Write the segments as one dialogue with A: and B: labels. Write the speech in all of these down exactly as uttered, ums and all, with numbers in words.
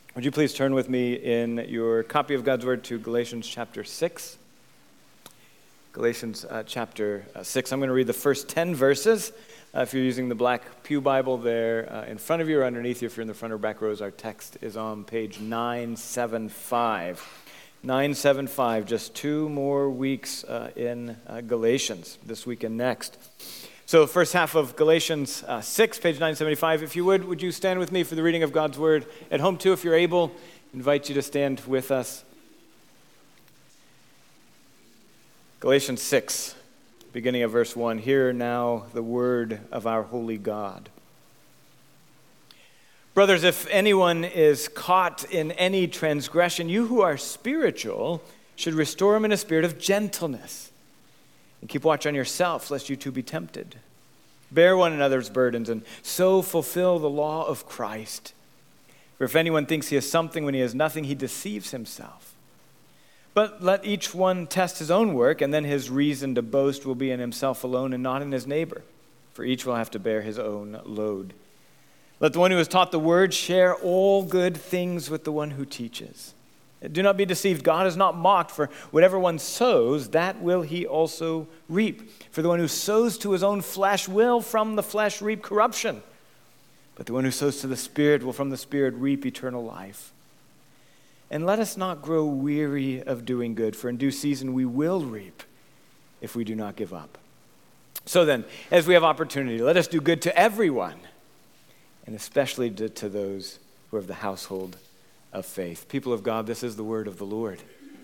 A: Would you please turn with me in your copy of God's Word to Galatians chapter six? Galatians uh, chapter uh, six. I'm going to read the first ten verses. Uh, if you're using the black pew Bible there uh, in front of you or underneath you, if you're in the front or back rows, our text is on page nine seventy-five. nine seventy-five, just two more weeks uh, in uh, Galatians, this week and next. So first half of Galatians uh, six, page nine seventy-five. If you would, would you stand with me for the reading of God's Word? At home too, if you're able, I invite you to stand with us. Galatians six, beginning of verse one. Hear now the word of our holy God. Brothers, if anyone is caught in any transgression, you who are spiritual should restore him in a spirit of gentleness. And keep watch on yourself, lest you too be tempted. Bear one another's burdens, and so fulfill the law of Christ. For if anyone thinks he has something when he has nothing, he deceives himself. But let each one test his own work, and then his reason to boast will be in himself alone and not in his neighbor. For each will have to bear his own load. Let the one who has taught the word share all good things with the one who teaches. Do not be deceived. God is not mocked, for whatever one sows, that will he also reap. For the one who sows to his own flesh will from the flesh reap corruption. But the one who sows to the Spirit will from the Spirit reap eternal life. And let us not grow weary of doing good, for in due season we will reap if we do not give up. So then, as we have opportunity, let us do good to everyone, and especially to, to those who are of the household of faith. People of God, this is the word of the Lord.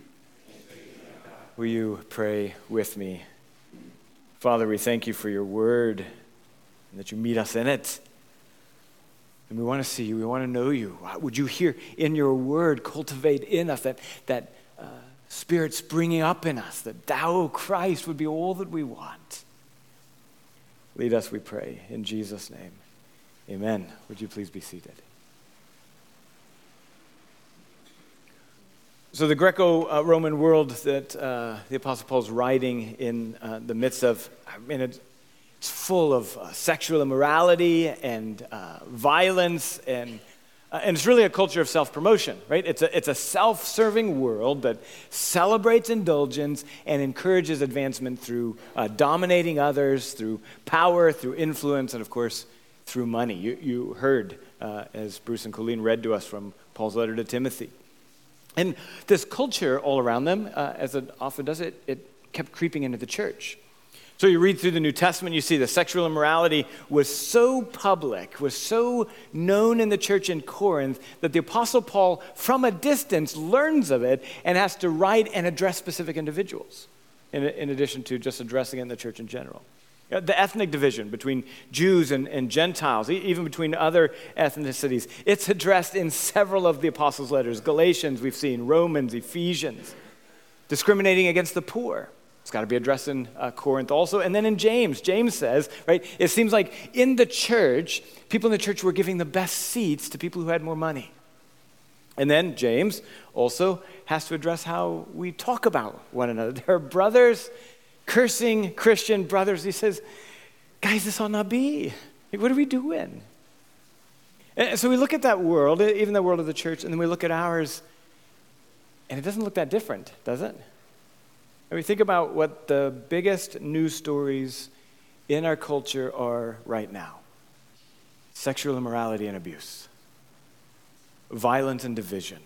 A: Will you pray with me? Father, we thank you for your word and that you meet us in it. And we want to see you. We want to know you. Would you hear in your word cultivate in us that, that uh, spirit springing up in us, that thou, Christ, would be all that we want. Lead us, we pray, in Jesus' name. Amen. Would you please be seated? So the Greco-Roman world that uh, the Apostle Paul's writing in uh, the midst of, I mean, it's, it's full of uh, sexual immorality and uh, violence, and uh, and it's really a culture of self-promotion, right? It's a it's a self-serving world that celebrates indulgence and encourages advancement through uh, dominating others, through power, through influence, and of course, through money. You, you heard, uh, as Bruce and Colleen read to us from Paul's letter to Timothy. And this culture all around them, uh, as it often does, it, it kept creeping into the church. So you read through the New Testament, you see the sexual immorality was so public, was so known in the church in Corinth, that the Apostle Paul, from a distance, learns of it and has to write and address specific individuals, in, in addition to just addressing it in the church in general. The ethnic division between Jews and, and Gentiles, even between other ethnicities, it's addressed in several of the apostles' letters. Galatians, we've seen, Romans, Ephesians. Discriminating against the poor, it's got to be addressed in uh, Corinth also. And then in James, James says, right, it seems like in the church, people in the church were giving the best seats to people who had more money. And then James also has to address how we talk about one another. There are brothers cursing Christian brothers. He says, guys, this ought not be. What are we doing? And so we look at that world, even the world of the church, and then we look at ours, and it doesn't look that different, does it? And we think about what the biggest news stories in our culture are right now. Sexual immorality and abuse. Violence and division.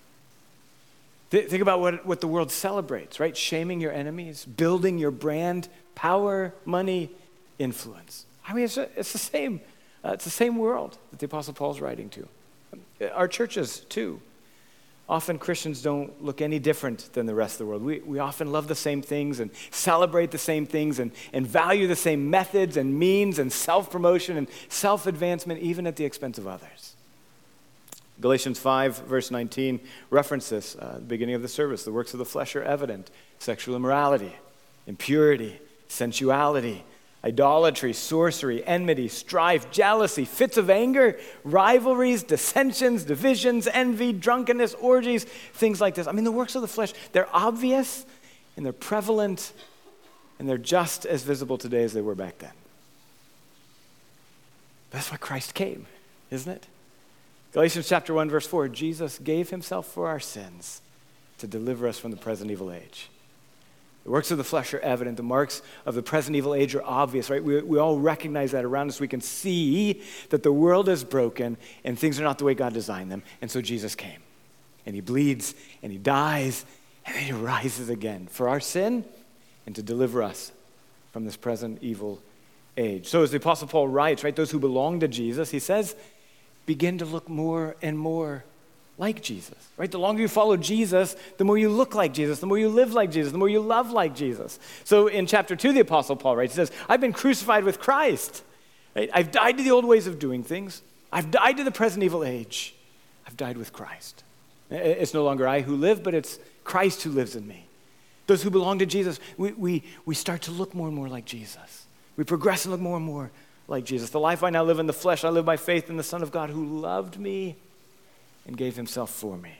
A: Think about what, what the world celebrates, right? Shaming your enemies, building your brand, power, money, influence. I mean, it's, a, it's the same. Uh, it's the same world that the Apostle Paul's writing to. Our churches, too. Often Christians don't look any different than the rest of the world. We, we often love the same things and celebrate the same things and, and value the same methods and means and self-promotion and self-advancement, even at the expense of others. Galatians five, verse nineteen, references this uh, at the beginning of the service. The works of the flesh are evident: sexual immorality, impurity, sensuality, idolatry, sorcery, enmity, strife, jealousy, fits of anger, rivalries, dissensions, divisions, envy, drunkenness, orgies, things like this. I mean, the works of the flesh, they're obvious and they're prevalent and they're just as visible today as they were back then. That's why Christ came, isn't it? Galatians chapter one, verse four, Jesus gave himself for our sins to deliver us from the present evil age. The works of the flesh are evident. The marks of the present evil age are obvious, right? We, we all recognize that around us. We can see that the world is broken and things are not the way God designed them. And so Jesus came. And he bleeds and he dies and then he rises again for our sin and to deliver us from this present evil age. So as the Apostle Paul writes, right, those who belong to Jesus, he says, begin to look more and more like Jesus, right? The longer you follow Jesus, the more you look like Jesus, the more you live like Jesus, the more you love like Jesus. So in chapter two, the Apostle Paul writes, he says, I've been crucified with Christ. Right? I've died to the old ways of doing things. I've died to the present evil age. I've died with Christ. It's no longer I who live, but it's Christ who lives in me. Those who belong to Jesus, we, we, we start to look more and more like Jesus. We progress and look more and more like Jesus. The life I now live in the flesh, I live by faith in the Son of God who loved me and gave himself for me.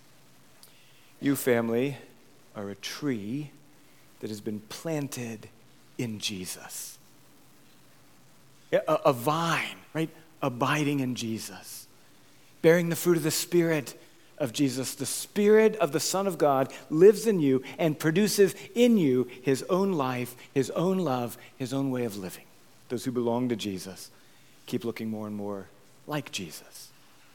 A: You, family, are a tree that has been planted in Jesus. A, a vine, right? Abiding in Jesus. Bearing the fruit of the Spirit of Jesus. The Spirit of the Son of God lives in you and produces in you his own life, his own love, his own way of living. Those who belong to Jesus keep looking more and more like Jesus.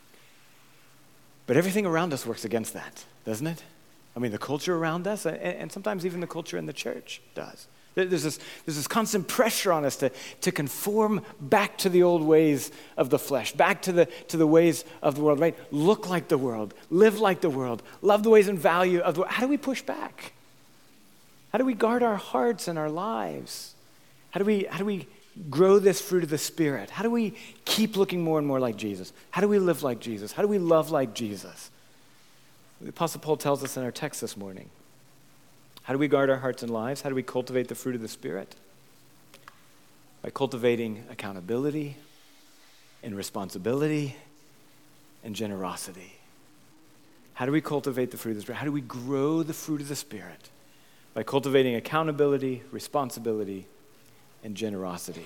A: But everything around us works against that, doesn't it? I mean, the culture around us, and sometimes even the culture in the church does. There's this, there's this constant pressure on us to, to conform back to the old ways of the flesh, back to the, to the ways of the world, right? Look like the world, live like the world, love the ways and value of the world. How do we push back? How do we guard our hearts and our lives? How do we, how do we grow this fruit of the Spirit? How do we keep looking more and more like Jesus? How do we live like Jesus? How do we love like Jesus? The Apostle Paul tells us in our text this morning. How do we guard our hearts and lives? How do we cultivate the fruit of the Spirit? By cultivating accountability and responsibility and generosity. How do we cultivate the fruit of the Spirit? How do we grow the fruit of the Spirit? By cultivating accountability, responsibility, and generosity.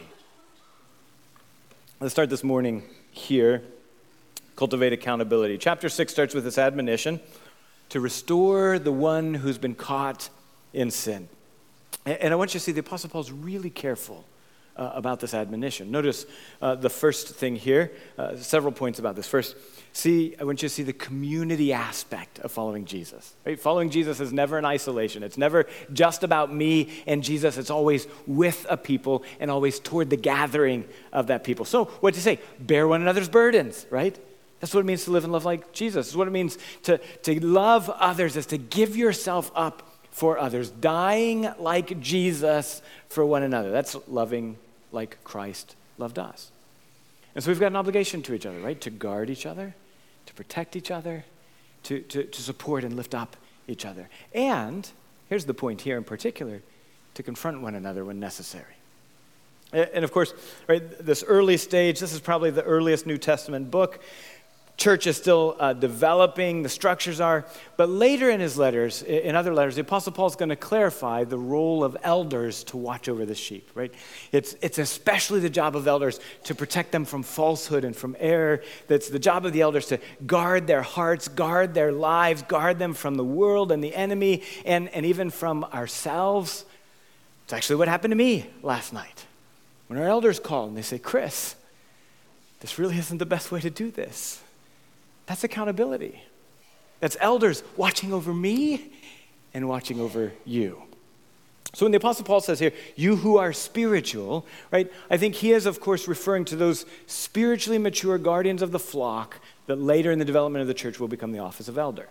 A: Let's start this morning here. Cultivate accountability. Chapter six starts with this admonition to restore the one who's been caught in sin. And I want you to see the Apostle Paul's really careful uh, about this admonition. Notice uh, the first thing here, uh, several points about this. First, see, I want you to see the community aspect of following Jesus. Right? Following Jesus is never in isolation. It's never just about me and Jesus. It's always with a people and always toward the gathering of that people. So what do you say? Bear one another's burdens, right? That's what it means to live and love like Jesus. It's what it means to, to love others, is to give yourself up for others, dying like Jesus for one another. That's loving like Christ loved us. And so we've got an obligation to each other, right? To guard each other, to protect each other, to, to, to support and lift up each other. And, here's the point here in particular, to confront one another when necessary. And of course, right, this early stage, this is probably the earliest New Testament book. Church is still uh, developing, the structures are, but later in his letters, in other letters, the Apostle Paul is going to clarify the role of elders to watch over the sheep, right? It's, it's especially the job of elders to protect them from falsehood and from error. That's the job of the elders to guard their hearts, guard their lives, guard them from the world and the enemy, and, and even from ourselves. It's actually what happened to me last night. When our elders call and they say, Chris, this really isn't the best way to do this. That's accountability. That's elders watching over me and watching over you. So when the Apostle Paul says here, you who are spiritual, right, I think he is, of course, referring to those spiritually mature guardians of the flock that later in the development of the church will become the office of elder.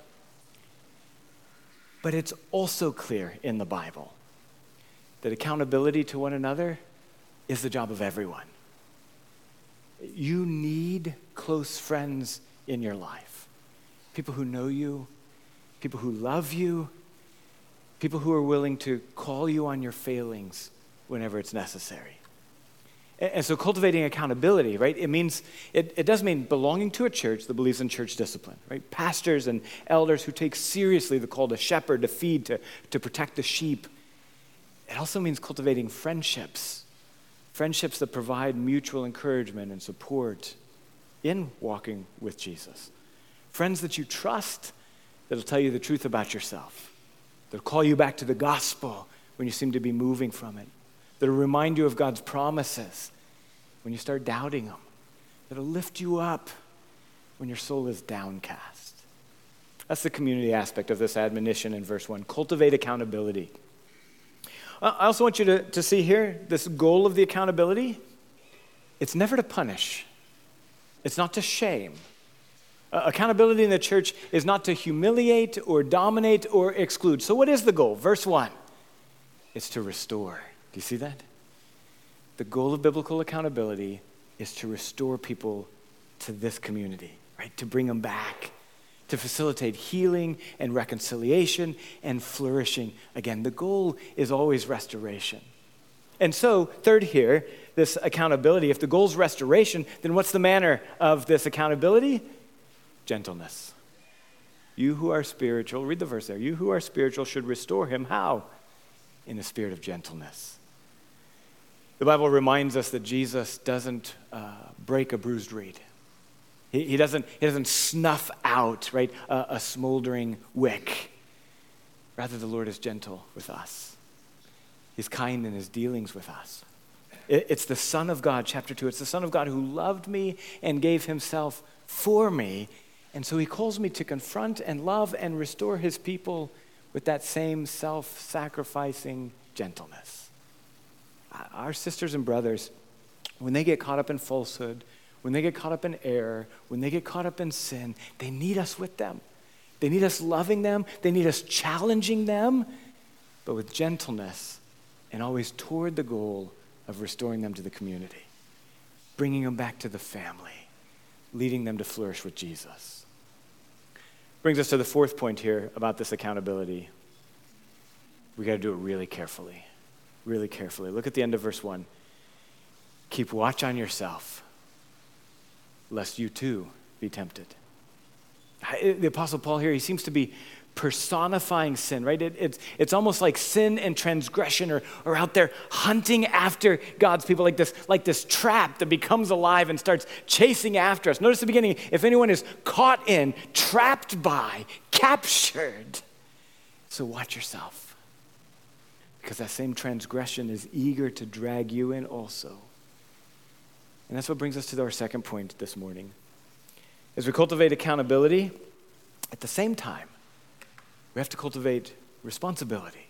A: But it's also clear in the Bible that accountability to one another is the job of everyone. You need close friends in your life. People who know you, people who love you, people who are willing to call you on your failings whenever it's necessary. And, and so cultivating accountability, right? It means, it, it does mean belonging to a church that believes in church discipline, right? Pastors and elders who take seriously the call to shepherd, to feed, to, to protect the sheep. It also means cultivating friendships, friendships that provide mutual encouragement and support in walking with Jesus. Friends that you trust, that'll tell you the truth about yourself. That'll call you back to the gospel when you seem to be moving from it. That'll remind you of God's promises when you start doubting them. That'll lift you up when your soul is downcast. That's the community aspect of this admonition in verse one. Cultivate accountability. I also want you to, to see here this goal of the accountability. It's never to punish. It's not to shame. Uh, accountability in the church is not to humiliate or dominate or exclude. So what is the goal? Verse one. It's to restore. Do you see that? The goal of biblical accountability is to restore people to this community, right? To bring them back, to facilitate healing and reconciliation and flourishing. Again, the goal is always restoration. And so, third here, this accountability, if the goal is restoration, then what's the manner of this accountability? Gentleness. You who are spiritual, read the verse there, you who are spiritual should restore him. How? In a spirit of gentleness. The Bible reminds us that Jesus doesn't uh, break a bruised reed. He, he, doesn't, he doesn't snuff out, right, a, a smoldering wick. Rather, the Lord is gentle with us. He's kind in his dealings with us. It, it's the Son of God, chapter two. It's the Son of God who loved me and gave himself for me. And so he calls me to confront and love and restore his people with that same self-sacrificing gentleness. Our sisters and brothers, when they get caught up in falsehood, when they get caught up in error, when they get caught up in sin, they need us with them. They need us loving them. They need us challenging them, but with gentleness and always toward the goal of restoring them to the community, bringing them back to the family, leading them to flourish with Jesus. Brings us to the fourth point here about this accountability. We got to do it really carefully. Really carefully. Look at the end of verse one. Keep watch on yourself, lest you too be tempted. The Apostle Paul here, he seems to be personifying sin, right? It, it's, it's almost like sin and transgression are, are out there hunting after God's people, like this, like this trap that becomes alive and starts chasing after us. Notice the beginning, if anyone is caught in, trapped by, captured. So watch yourself. Because that same transgression is eager to drag you in also. And that's what brings us to our second point this morning. As we cultivate accountability, at the same time, we have to cultivate responsibility.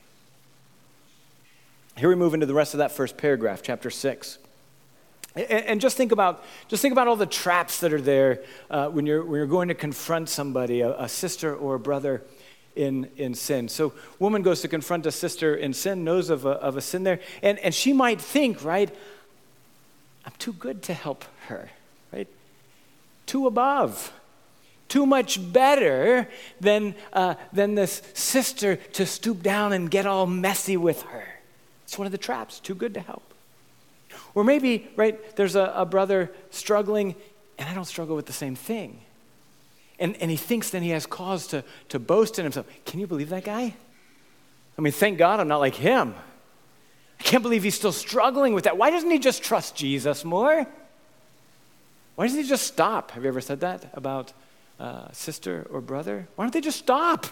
A: Here we move into the rest of that first paragraph, chapter six. And just think about, just think about all the traps that are there uh, when you're when you're going to confront somebody, a, a sister or a brother in, in sin. So woman goes to confront a sister in sin, knows of a, of a sin there, and, and she might think, right, I'm too good to help her, right? Too above, too much better than, uh, than this sister to stoop down and get all messy with her. It's one of the traps, too good to help. Or maybe, right, there's a, a brother struggling, and I don't struggle with the same thing. And, and he thinks then he has cause to, to boast in himself. Can you believe that guy? I mean, thank God I'm not like him. I can't believe he's still struggling with that. Why doesn't he just trust Jesus more? Why doesn't he just stop? Have you ever said that about uh, sister or brother? Why don't they just stop?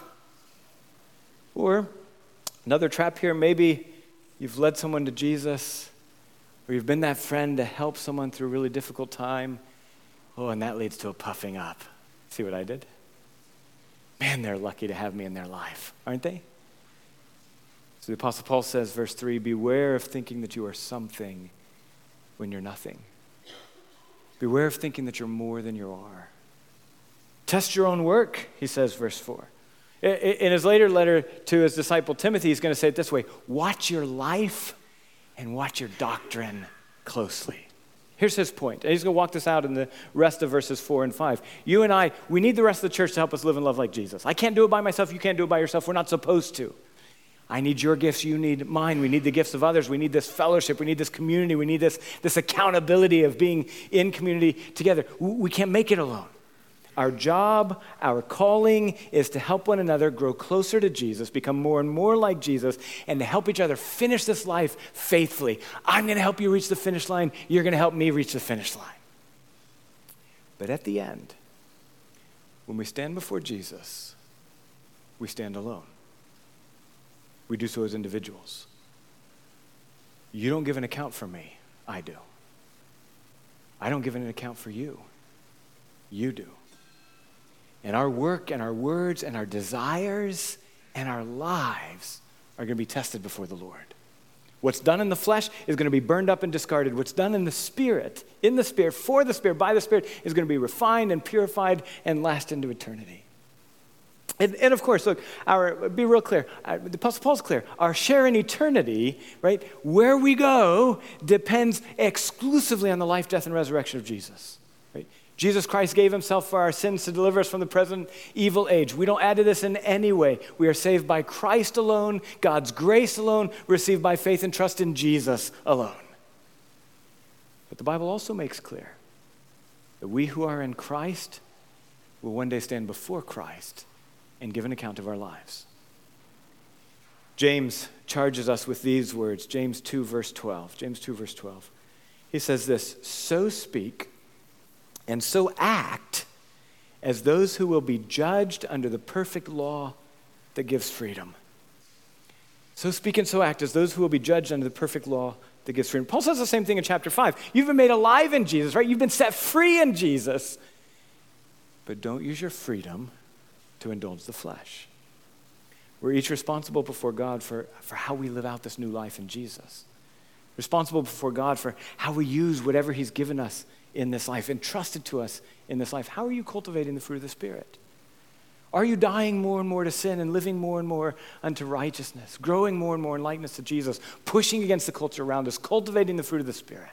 A: Or another trap here, maybe you've led someone to Jesus, or you've been that friend to help someone through a really difficult time. Oh, and that leads to a puffing up. See what I did? Man, they're lucky to have me in their life, aren't they? So the Apostle Paul says, verse three, beware of thinking that you are something when you're nothing. Beware of thinking that you're more than you are. Test your own work, he says, verse four. In his later letter to his disciple Timothy, he's going to say it this way, watch your life and watch your doctrine closely. Here's his point. And he's going to walk this out in the rest of verses four and five. You and I, we need the rest of the church to help us live and love like Jesus. I can't do it by myself. You can't do it by yourself. We're not supposed to. I need your gifts. You need mine. We need the gifts of others. We need this fellowship. We need this community. We need this, this accountability of being in community together. We can't make it alone. Our job, our calling is to help one another grow closer to Jesus, become more and more like Jesus, and to help each other finish this life faithfully. I'm going to help you reach the finish line. You're going to help me reach the finish line. But at the end, when we stand before Jesus, we stand alone. We do so as individuals. You don't give an account for me, I do. I don't give an account for you, you do. And our work and our words and our desires and our lives are going to be tested before the Lord. What's done in the flesh is going to be burned up and discarded. What's done in the Spirit, in the Spirit, for the Spirit, by the Spirit, is going to be refined and purified and last into eternity. And, and of course, look, our be real clear. Our, the Apostle Paul's clear. Our share in eternity, right, where we go, depends exclusively on the life, death, and resurrection of Jesus. Right? Jesus Christ gave himself for our sins to deliver us from the present evil age. We don't add to this in any way. We are saved by Christ alone, God's grace alone, received by faith and trust in Jesus alone. But the Bible also makes clear that we who are in Christ will one day stand before Christ and give an account of our lives. James charges us with these words, James two, verse twelve. James two, verse twelve. He says this, "So speak and so act as those who will be judged under the perfect law that gives freedom." So speak and so act as those who will be judged under the perfect law that gives freedom. Paul says the same thing in chapter five. You've been made alive in Jesus, right? You've been set free in Jesus. But don't use your freedom to indulge the flesh. We're each responsible before God for, for how we live out this new life in Jesus. Responsible before God for how we use whatever he's given us in this life, entrusted to us in this life. How are you cultivating the fruit of the Spirit? Are you dying more and more to sin and living more and more unto righteousness, growing more and more in likeness to Jesus, pushing against the culture around us, cultivating the fruit of the Spirit?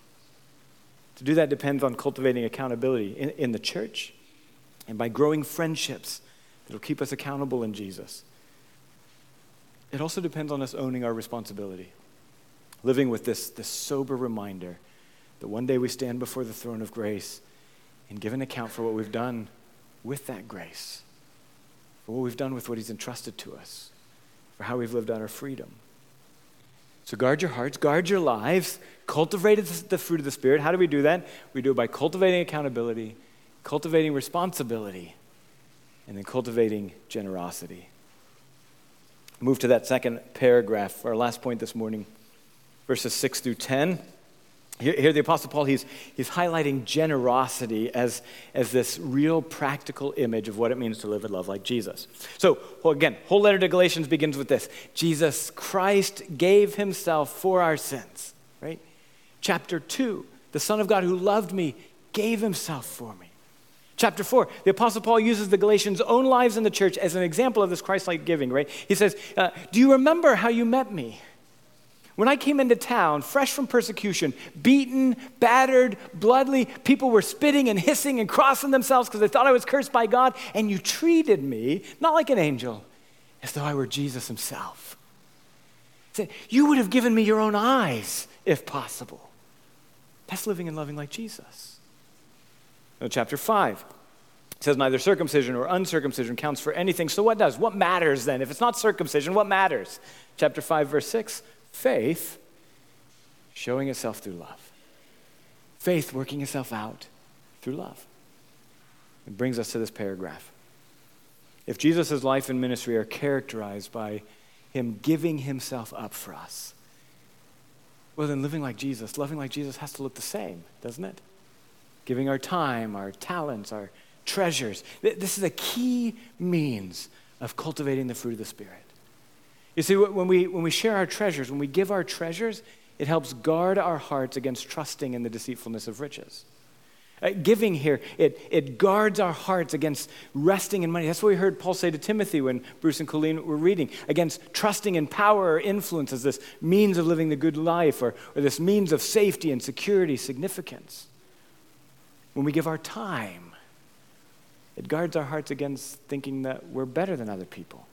A: To do that depends on cultivating accountability in, in the church and by growing friendships that will keep us accountable in Jesus. It also depends on us owning our responsibility, living with this, this sober reminder that one day we stand before the throne of grace and give an account for what we've done with that grace, for what we've done with what he's entrusted to us, for how we've lived out our freedom. So guard your hearts, guard your lives, cultivate the fruit of the Spirit. How do we do that? We do it by cultivating accountability, cultivating responsibility, and then cultivating generosity. Move to that second paragraph, our last point this morning, verses six through ten. Here, here the Apostle Paul, he's, he's highlighting generosity as, as this real practical image of what it means to live and love like Jesus. So, well, again, whole letter to Galatians begins with this. Jesus Christ gave himself for our sins, right? Chapter two, the Son of God who loved me gave himself for me. Chapter four, the Apostle Paul uses the Galatians' own lives in the church as an example of this Christ-like giving, right? He says, uh, do you remember how you met me? When I came into town, fresh from persecution, beaten, battered, bloodily, people were spitting and hissing and crossing themselves because they thought I was cursed by God, and you treated me, not like an angel, as though I were Jesus himself. He said, you would have given me your own eyes, if possible. That's living and loving like Jesus. In chapter five, it says neither circumcision or uncircumcision counts for anything. So what does? What matters then? If it's not circumcision, what matters? Chapter five, verse six, faith showing itself through love. Faith working itself out through love. It brings us to this paragraph. If Jesus' life and ministry are characterized by him giving himself up for us, well then living like Jesus, loving like Jesus has to look the same, doesn't it? Giving our time, our talents, our treasures. This is a key means of cultivating the fruit of the Spirit. You see, when we, when we share our treasures, when we give our treasures, it helps guard our hearts against trusting in the deceitfulness of riches. Uh, giving here, it, it guards our hearts against resting in money. That's what we heard Paul say to Timothy when Bruce and Colleen were reading, against trusting in power or influence as this means of living the good life or, or this means of safety and security, significance. When we give our time, it guards our hearts against thinking that we're better than other people.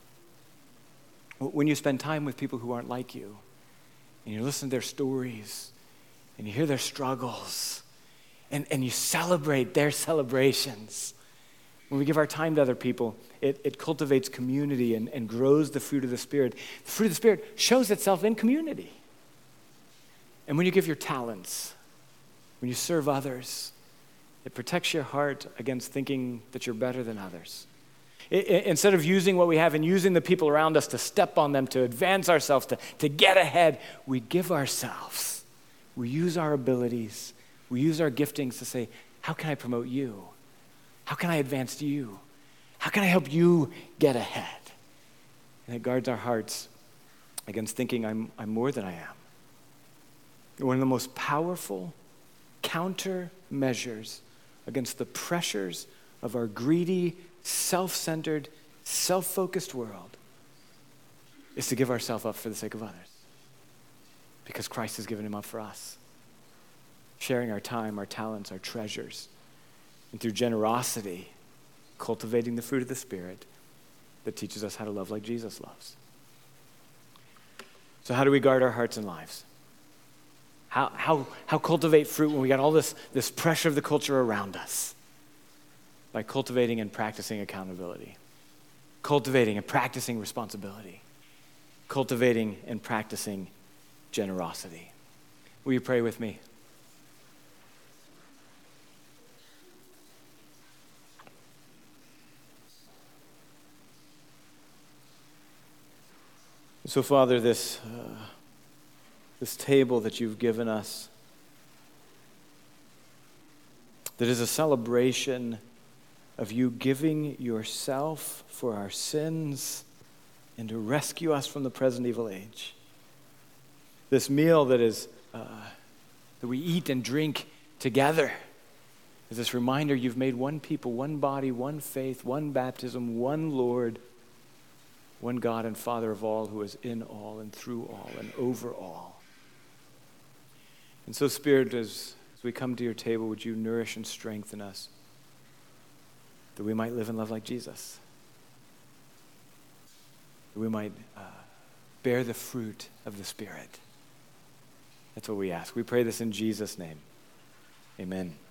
A: When you spend time with people who aren't like you, and you listen to their stories, and you hear their struggles, and, and you celebrate their celebrations, when we give our time to other people, it, it cultivates community and, and grows the fruit of the Spirit. The fruit of the Spirit shows itself in community. And when you give your talents, when you serve others, It protects your heart against thinking that you're better than others. It, it, instead of using what we have and using the people around us to step on them, to advance ourselves, to, to get ahead, we give ourselves. We use our abilities. We use our giftings to say, how can I promote you? How can I advance you? How can I help you get ahead? And it guards our hearts against thinking I'm, I'm more than I am. One of the most powerful countermeasures against the pressures of our greedy, self-centered, self-focused world is to give ourselves up for the sake of others. Because Christ has given him up for us. Sharing our time, our talents, our treasures. And through generosity, cultivating the fruit of the Spirit that teaches us how to love like Jesus loves. So how do we guard our hearts and lives? How, how, how cultivate fruit when we got all this, this pressure of the culture around us? By cultivating and practicing accountability. Cultivating and practicing responsibility. Cultivating and practicing generosity. Will you pray with me? So, Father, this, uh, this table that you've given us, that is a celebration of you giving yourself for our sins and to rescue us from the present evil age. This meal that is uh, that we eat and drink together is this reminder you've made one people, one body, one faith, one baptism, one Lord, one God and Father of all, who is in all and through all and over all. And so, Spirit, as, as we come to your table, would you nourish and strengthen us that we might live and love like Jesus, that we might uh, bear the fruit of the Spirit. That's what we ask. We pray this in Jesus' name. Amen.